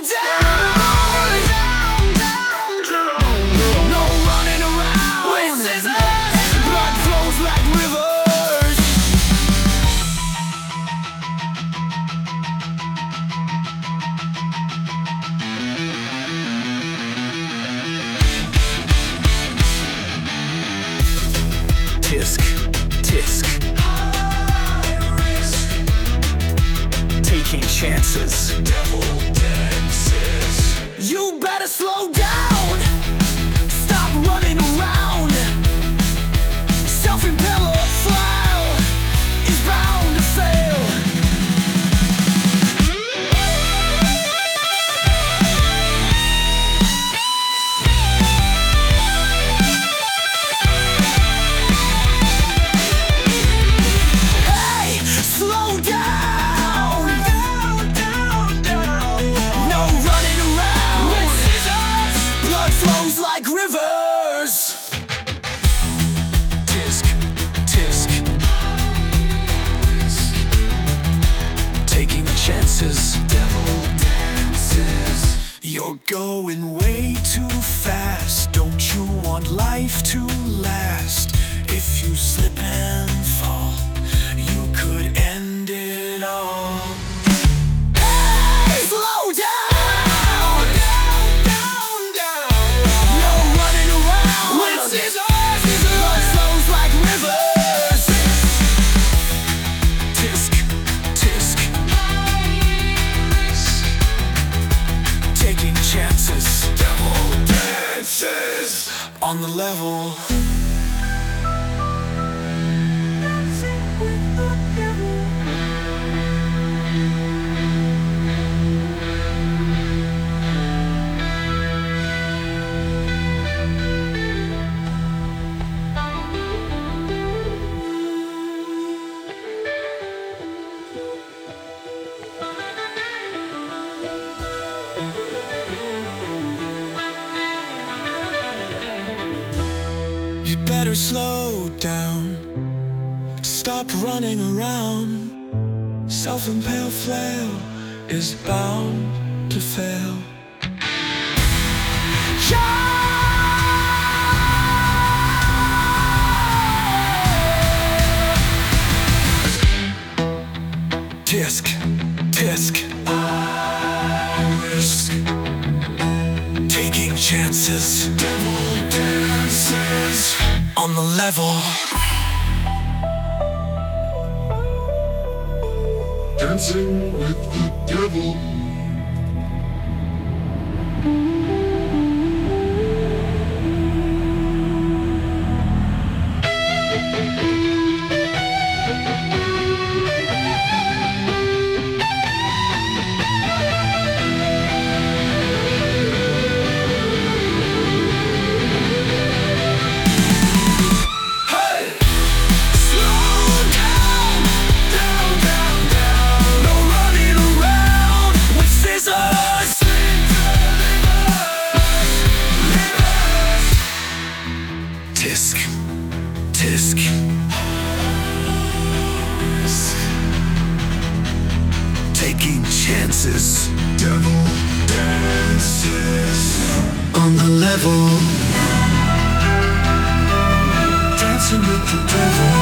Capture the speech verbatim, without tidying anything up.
down, down, down. No running around with scissors. Blood flows like rivers. Tisk, tisk. Taking chances. Devil dances. You better slow down. Stop running around. Self-impeller flail is bound to fail. Hey, slow down. Down, down, down. No running around with scissors. Blood flows like rivers. Tisk, tisk. Taking chances. Devil dances. You're going way too fast. Don't you want life to last? If you slip and fall, you could end it all. Hey, slow down. Down, down, down. No running around with scissors. Blood flows like rivers. Tisk, tisk. Taking chances. Devil dances. On the level. You better slow down. Stop running around. Self-impaled flail is bound to fail. Tisk, tisk. Risk. Taking chances. Devil dances. On the level. Dancing with the devil. Tisk, tisk. Taking chances. Devil dances. On the level. Dancing with the devil.